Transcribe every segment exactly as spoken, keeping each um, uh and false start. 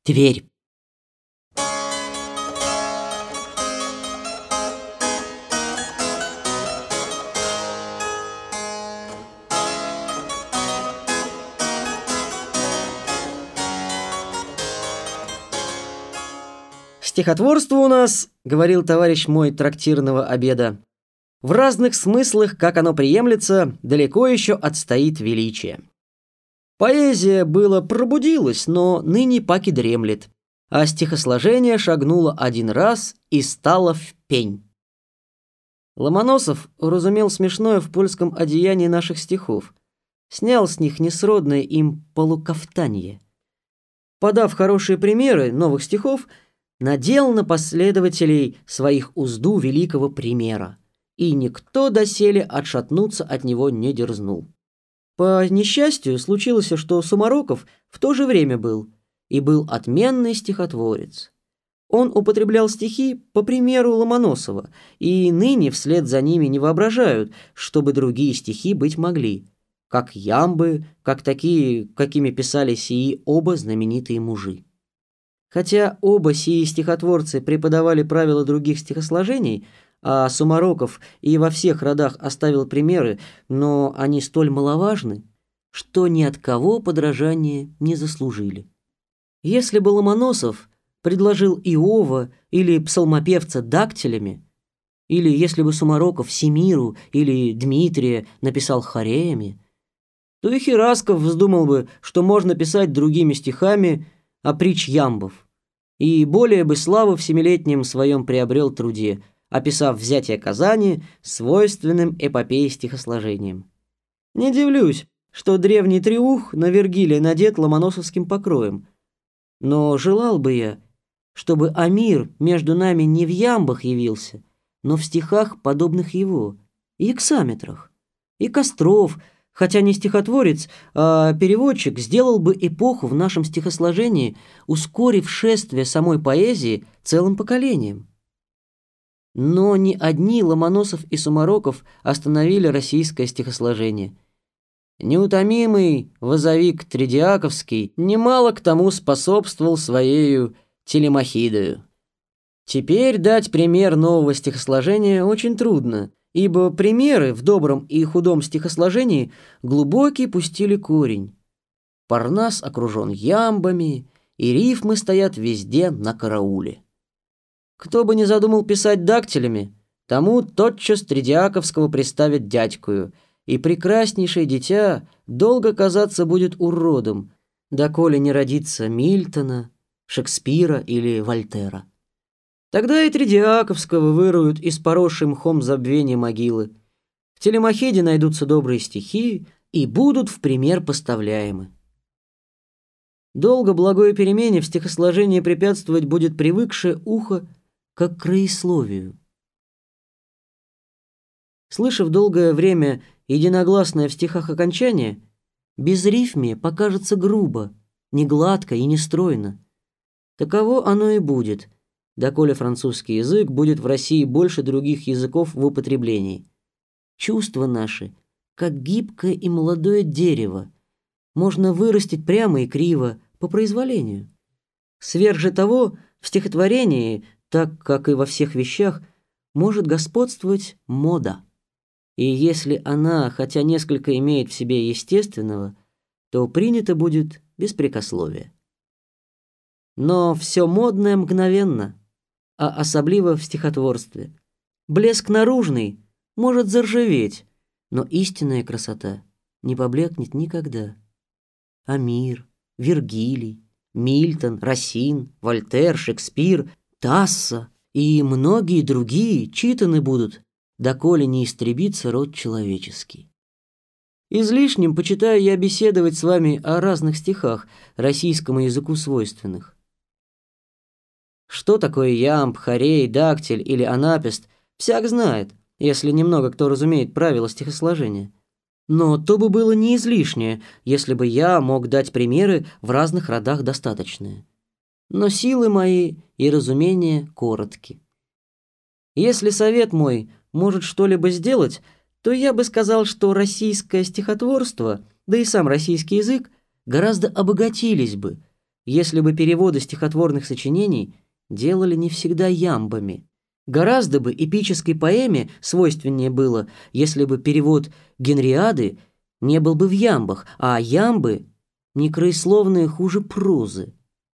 Тверь. «Стихотворство у нас, — говорил товарищ мой трактирного обеда, — в разных смыслах, как оно приемлется, далеко еще отстоит величие. Поэзия было пробудилась, но ныне паки дремлет, а стихосложение шагнуло один раз и стало в пень». Ломоносов уразумел смешное в польском одеянии наших стихов, снял с них несродное им полукафтанье. Подав хорошие примеры новых стихов, надел на последователей своих узду великого примера, и никто доселе отшатнуться от него не дерзнул. По несчастью случилось, что Сумароков в то же время был, и был отменный стихотворец. Он употреблял стихи по примеру Ломоносова, и ныне вслед за ними не воображают, чтобы другие стихи быть могли, как ямбы, как такие, какими писали сии оба знаменитые мужи. Хотя оба сии стихотворцы преподавали правила других стихосложений, а Сумароков и во всех родах оставил примеры, но они столь маловажны, что ни от кого подражания не заслужили. Если бы Ломоносов предложил Иова или псалмопевца дактилями, или если бы Сумароков Семиру или Дмитрия написал хореями, то и Херасков вздумал бы, что можно писать другими стихами о притч ямбов, и более бы славу в семилетнем своем приобрел труде, описав взятие Казани свойственным эпопее стихосложением. Не дивлюсь, что древний треух на Вергилия надет ломоносовским покроем, но желал бы я, чтобы Амир между нами не в ямбах явился, но в стихах, подобных его, и эксаметрах, и Костров, хотя не стихотворец, а переводчик, сделал бы эпоху в нашем стихосложении, ускорив шествие самой поэзии целым поколением. Но ни одни Ломоносов и Сумароков остановили российское стихосложение. Неутомимый возовик Тредиаковский немало к тому способствовал своею Телемахидою. Теперь дать пример нового стихосложения очень трудно, ибо примеры в добром и худом стихосложении глубокий пустили корень. Парнас окружен ямбами, и рифмы стоят везде на карауле. Кто бы ни задумал писать дактилями, тому тотчас Тредиаковского приставят дядькую, и прекраснейшее дитя долго казаться будет уродом, доколе не родится Мильтона, Шекспира или Вольтера. Тогда и Тредиаковского выруют из поросшей мхом забвения могилы. В Телемахиде найдутся добрые стихи и будут в пример поставляемы. Долго благой перемене в стихосложении препятствовать будет привыкшее ухо как к краесловию. Слышав долгое время единогласное в стихах окончание, безрифмие покажется грубо, негладко и нестройно. Таково оно и будет, доколе французский язык будет в России больше других языков в употреблении. Чувства наши, как гибкое и молодое дерево, можно вырастить прямо и криво по произволению. Сверх же того, в стихотворении, так как и во всех вещах, может господствовать мода. И если она, хотя несколько имеет в себе естественного, то принято будет беспрекословие. Но все модное мгновенно, а особливо в стихотворстве. Блеск наружный может заржаветь, но истинная красота не поблекнет никогда. Амир, Вергилий, Мильтон, Рассин, Вольтер, Шекспир, Тассо и многие другие читаны будут, доколе не истребится род человеческий. Излишним почитаю я беседовать с вами о разных стихах, российскому языку свойственных. Что такое ямб, хорей, дактиль или анапест, всяк знает, если немного кто разумеет правила стихосложения. Но то бы было не излишнее, если бы я мог дать примеры в разных родах достаточные. Но силы мои и разумение коротки. Если совет мой может что-либо сделать, то я бы сказал, что российское стихотворство, да и сам российский язык, гораздо обогатились бы, если бы переводы стихотворных сочинений делали не всегда ямбами. Гораздо бы эпической поэме свойственнее было, если бы перевод Генриады не был бы в ямбах, а ямбы некраесловные хуже прозы.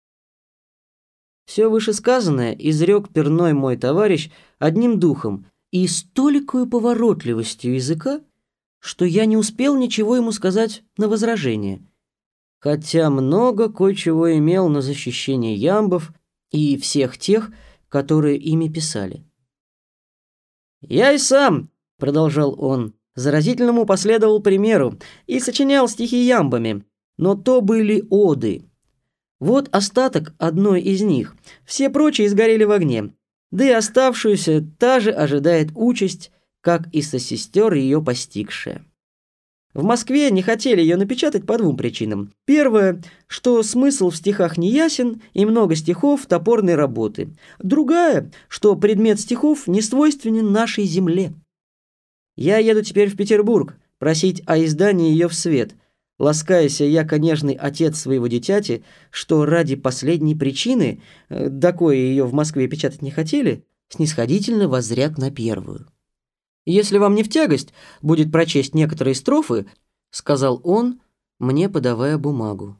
Все вышесказанное изрек перной мой товарищ одним духом и с толикою поворотливостью языка, что я не успел ничего ему сказать на возражение, хотя много кое-чего имел на защищение ямбов и всех тех, которые ими писали. «Я и сам», — продолжал он, — «заразительному последовал примеру и сочинял стихи ямбами, но то были оды. Вот остаток одной из них, все прочие сгорели в огне, да и оставшуюся та же ожидает участь, как и сосестер ее постигшая. В Москве не хотели ее напечатать по двум причинам. Первое, что смысл в стихах не ясен и много стихов топорной работы. Другая, что предмет стихов не свойственен нашей земле. Я еду теперь в Петербург просить о издании ее в свет, ласкаясь яко нежный отец своего дитяти, что ради последней причины, до коей ее в Москве печатать не хотели, снисходительно воззрят на первую. «Если вам не в тягость будет прочесть некоторые строфы», — сказал он, мне подавая бумагу.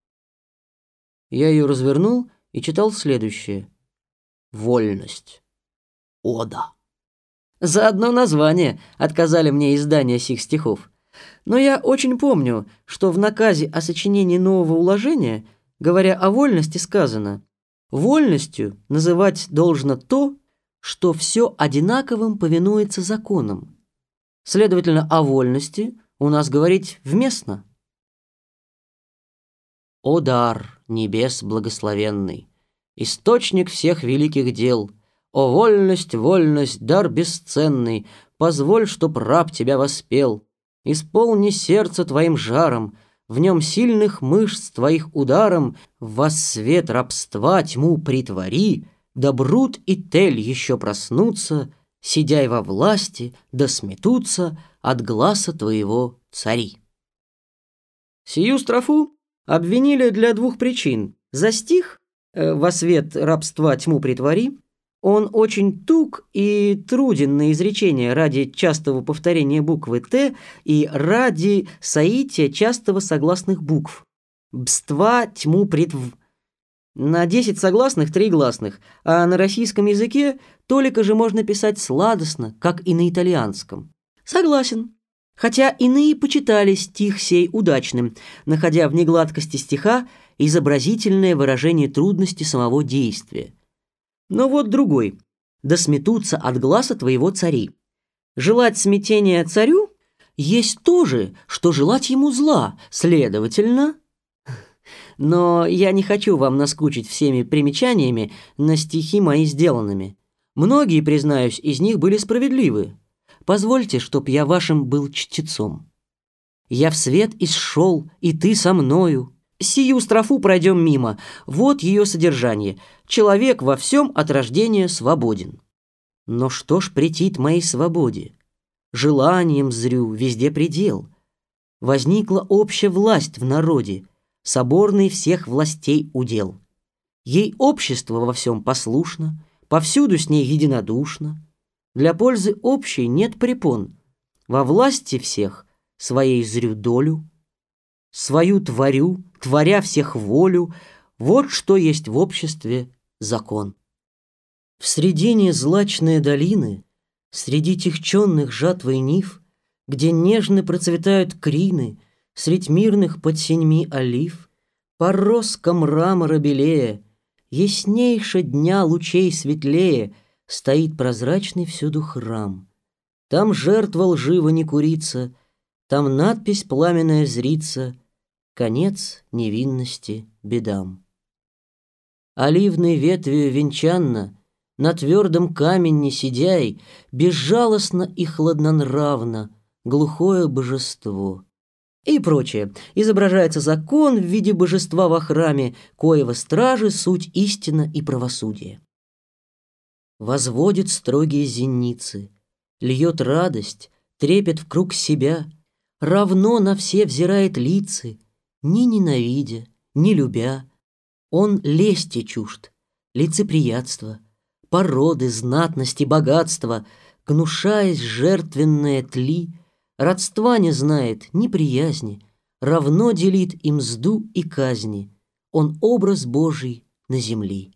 Я ее развернул и читал следующее. «Вольность. Ода». За одно название отказали мне издание сих стихов. Но я очень помню, что в наказе о сочинении нового уложения, говоря о вольности, сказано: «Вольностью называть должно то, что все одинаковым повинуется законам. Следовательно, о вольности у нас говорить вместно». О дар небес благословенный, источник всех великих дел! О вольность, вольность, дар бесценный, позволь, чтоб раб тебя воспел. Исполни сердце твоим жаром, в нем сильных мышц твоих ударом во свет рабства тьму притвори, да Брут и Тель еще проснутся, сидяй во власти, да сметутся от гласа твоего цари. Сию строфу обвинили для двух причин. За стих э, «Во свет рабства тьму притвори» он очень туг и труден на изречение ради частого повторения буквы «Т» и ради соития частого согласных букв. «Бства тьму притв». На десять согласных три гласных, а на российском языке толика же можно писать сладостно, как и на итальянском. Согласен. Хотя иные почитали стих сей удачным, находя в негладкости стиха изобразительное выражение трудности самого действия. Но вот другой. «Да сметутся от гласа твоего цари». Желать смятения царю есть то же, что желать ему зла, следовательно... Но я не хочу вам наскучить всеми примечаниями на стихи мои сделанными. Многие, признаюсь, из них были справедливы. Позвольте, чтоб я вашим был чтецом. «Я в свет исшел, и ты со мною». Сию строфу пройдем мимо. Вот ее содержание. Человек во всем от рождения свободен. Но что ж претит моей свободе? Желанием зрю везде предел. Возникла общая власть в народе, соборный всех властей удел. Ей общество во всем послушно, повсюду с ней единодушно. Для пользы общей нет препон. Во власти всех своей зрю долю, свою творю, творя всех волю. Вот что есть в обществе закон. В средине злачной долины, среди техченных жатвой нив, где нежно процветают крины, средь мирных под сеньми олив, пороско мрамора белее, яснейше дня лучей светлее, стоит прозрачный всюду храм. Там жертва лживо не курится, там надпись пламенная зрится, конец невинности бедам. Оливной ветвью венчанно, на твердом каменне сидяй, безжалостно и хладнонравно, глухое божество. И прочее. Изображается закон в виде божества во храме, коего стражи суть истина и правосудие. Возводит строгие зеницы, льет радость, трепет в круг себя, равно на все взирает лицы, ни ненавидя, ни любя, Он лести чужд, лицеприятства, породы, знатности, богатства, гнушаясь жертвенное тли, родства не знает, ни приязни, равно делит и мзду, и казни. Он образ Божий на земли.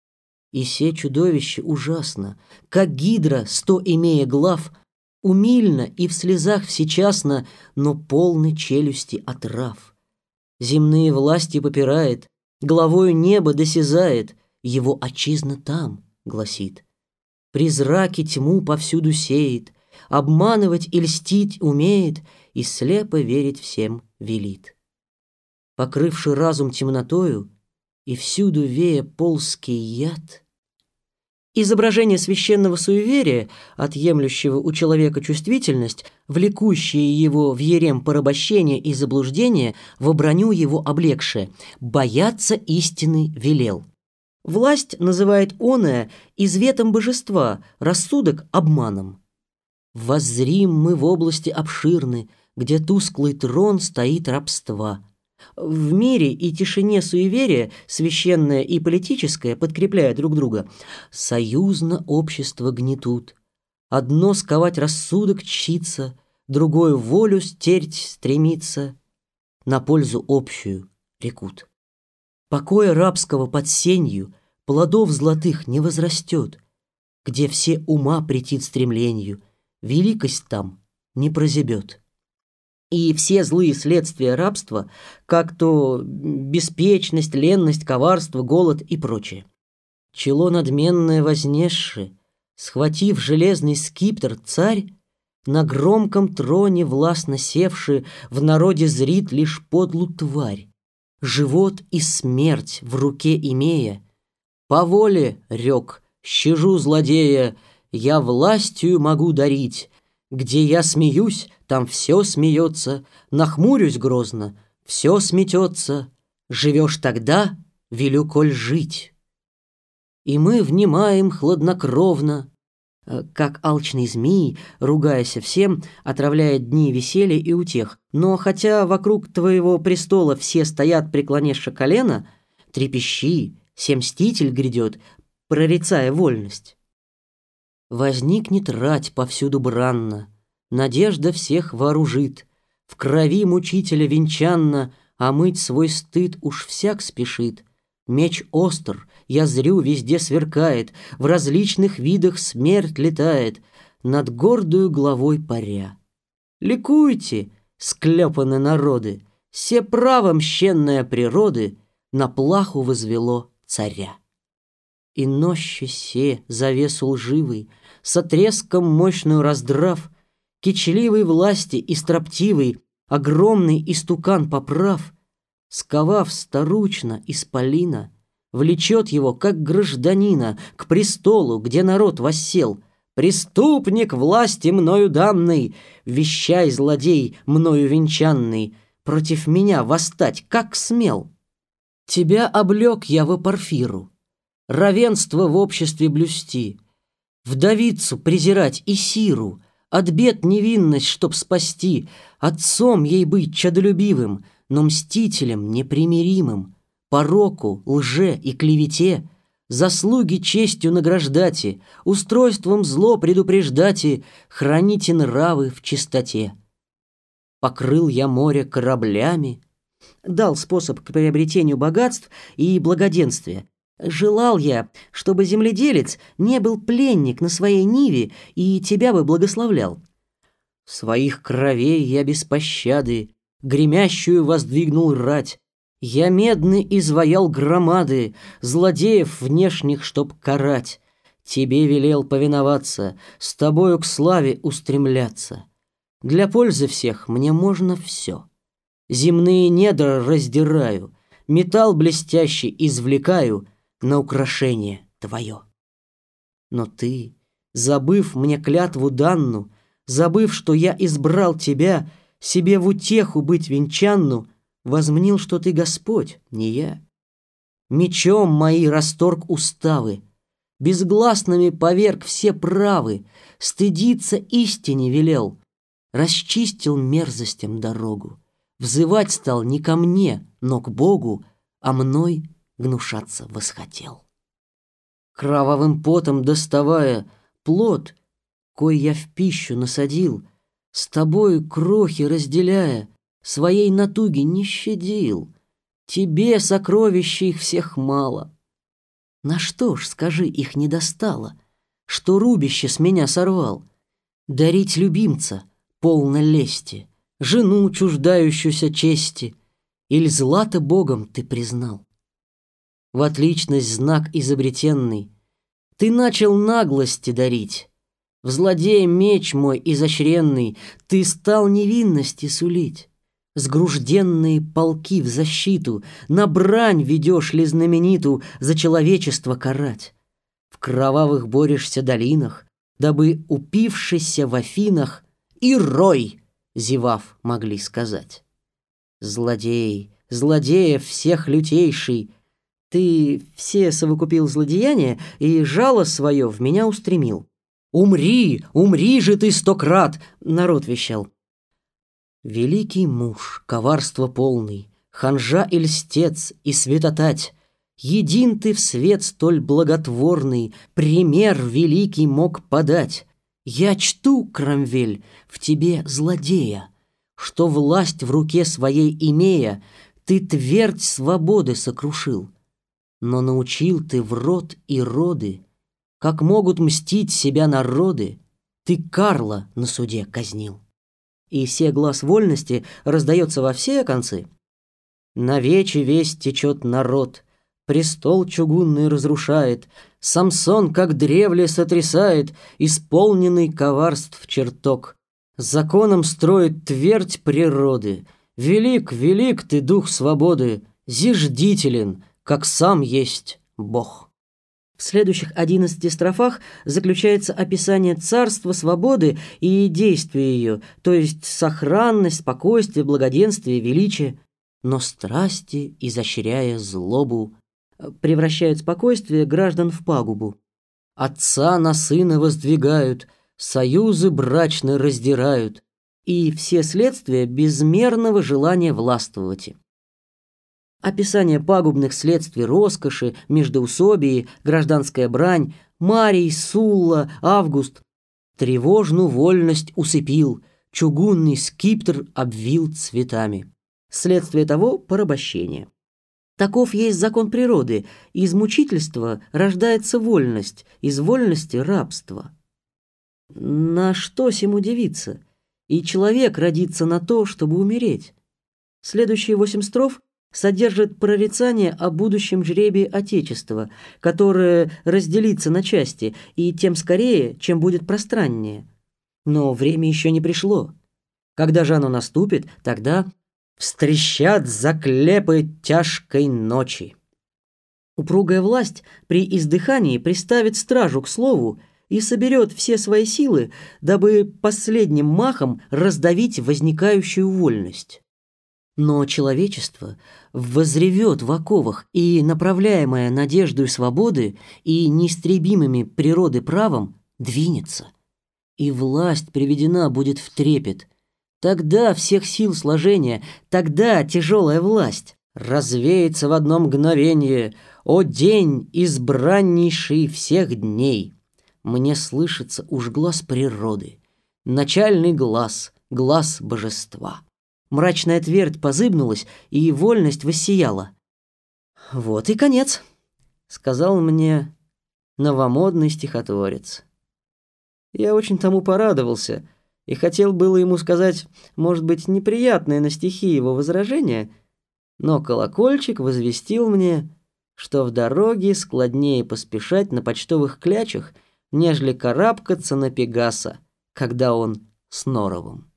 И се чудовище ужасно, как гидра, сто имея глав, умильно и в слезах всечасно, но полны челюсти отрав. Земные власти попирает, главою небо досязает, его отчизна там, гласит. Призраки тьму повсюду сеет, обманывать и льстить умеет, и слепо верить всем велит. Покрывши разум темнотою, и всюду вея ползкий яд. Изображение священного суеверия, отъемлющего у человека чувствительность, влекущее его в ерем порабощения и заблуждения, во броню его облегшее, бояться истины велел. Власть называет оное изветом божества, рассудок — обманом. Воззрим мы в области обширны, где тусклый трон стоит рабства. В мире и тишине суеверия, священное и политическое, подкрепляя друг друга, союзно общество гнетут. Одно сковать рассудок чится, другое волю стереть стремится, на пользу общую рекут. Покоя рабского под сенью, плодов золотых не возрастет, где все ума претит стремлению, великость там не прозябет. И все злые следствия рабства, как то беспечность, ленность, коварство, голод и прочее. Чело надменное вознесши, схватив железный скипетр, царь, на громком троне властно севши, в народе зрит лишь подлу тварь, живот и смерть в руке имея. По воле, рек, щажу злодея, я властью могу дарить. Где я смеюсь, там все смеется, нахмурюсь грозно, все сметется. Живешь тогда, велю коль жить. И мы внимаем хладнокровно, как алчный змей, ругаясь всем, отравляет дни веселья и утех. Но хотя вокруг твоего престола все стоят, преклонивши колено, трепещи, се мститель грядет, прорицая вольность. Возникнет рать повсюду бранно, надежда всех вооружит, в крови мучителя венчанно, а мыть свой стыд уж всяк спешит. Меч остр, я зрю, везде сверкает, в различных видах смерть летает, над гордою главой паря. Ликуйте, склепаны народы, се право мщенное природы на плаху возвело царя. И нощи се завесу лживый, со треском мощную раздрав, кичливой власти и строптивый, огромный истукан поправ, сковав старучно исполина, влечет его, как гражданина, к престолу, где народ воссел. «Преступник власти мною данной, вещай, злодей, мною венчанный, против меня восстать, как смел? Тебя облек я во порфиру, равенство в обществе блюсти, вдовицу презирать и сиру, от бед невинность, чтоб спасти, отцом ей быть чадолюбивым, но мстителем непримиримым, пороку, лже и клевете, заслуги честью награждати, устройством зло предупреждати, храните нравы в чистоте. Покрыл я море кораблями, дал способ к приобретению богатств и благоденствия. Желал я, чтобы земледелец не был пленник на своей ниве и тебя бы благословлял. Своих кровей я без пощады гремящую воздвигнул рать. Я медный изваял громады, злодеев внешних, чтоб карать. Тебе велел повиноваться, с тобою к славе устремляться. Для пользы всех мне можно все. Земные недра раздираю, металл блестящий извлекаю на украшение твое. Но ты, забыв мне клятву данну, забыв, что я избрал тебя, себе в утеху быть венчанну, возмнил, что ты Господь, не я. Мечом мои расторг уставы, безгласными поверг все правы, стыдиться истине велел, расчистил мерзостям дорогу, взывать стал не ко мне, но к Богу, а мной гнушаться восхотел. Кровавым потом доставая плод, кой я в пищу насадил, с тобою крохи разделяя, своей натуги не щадил. Тебе сокровищ их всех мало. На что ж, скажи, их не достало, что рубище с меня сорвал? Дарить любимца полно лести, жену, чуждающуюся чести, или злато Богом ты признал? В отличность знак изобретенный ты начал наглости дарить, в злодея меч мой изощренный ты стал невинности сулить. Сгружденные полки в защиту, на брань ведешь ли знамениту за человечество карать. В кровавых борешься долинах, дабы упившийся в Афинах и рой, зевав, могли сказать. Злодей, злодеев всех лютейший, ты все совокупил злодеяния и жало свое в меня устремил. «Умри, умри же ты сто крат!» — народ вещал. Великий муж, коварство полный, ханжа и льстец, и святотать, един ты в свет столь благотворный, пример великий мог подать. Я чту, Кромвель, в тебе злодея, что власть в руке своей имея, ты твердь свободы сокрушил. Но научил ты в род и роды, как могут мстить себя народы, ты Карла на суде казнил. И все глас вольности раздается во все концы. Навече весь течет народ, престол чугунный разрушает, Самсон, как древле, сотрясает исполненный коварств чертог. Законом строит твердь природы, велик, велик ты, дух свободы, зиждителен, как сам есть Бог. В следующих одиннадцати строфах заключается описание царства свободы и действия ее, то есть сохранность, спокойствие, благоденствие, величие. Но страсти, изощряя злобу, превращают спокойствие граждан в пагубу. Отца на сына воздвигают, союзы брачные раздирают, и все следствия безмерного желания властвовать. Описание пагубных следствий роскоши, междоусобии, гражданская брань, Марий, Сулла, Август тревожную вольность усыпил, чугунный скипетр обвил цветами. Следствие того — порабощение. Таков есть закон природы, из мучительства рождается вольность, из вольности — рабство. На что сему дивиться? И человек родится на то, чтобы умереть. Следующие восемь строф содержит прорицание о будущем жребии Отечества, которое разделится на части, и тем скорее, чем будет пространнее. Но время еще не пришло. Когда же оно наступит, тогда встрещат заклепы тяжкой ночи. Упругая власть при издыхании приставит стражу к слову и соберет все свои силы, дабы последним махом раздавить возникающую вольность. Но человечество возревет в оковах, и, направляемое надеждой свободы и неистребимыми природы правом, двинется. И власть приведена будет в трепет. Тогда всех сил сложения, тогда тяжелая власть развеется в одно мгновение. О день, избраннейший всех дней! Мне слышится уж глаз природы, начальный глаз, глаз божества. Мрачная твердь позыбнулась, и вольность воссияла. «Вот и конец», — сказал мне новомодный стихотворец. Я очень тому порадовался и хотел было ему сказать, может быть, неприятное на стихи его возражение, но колокольчик возвестил мне, что в дороге складнее поспешать на почтовых клячах, нежели карабкаться на Пегаса, когда он с норовом.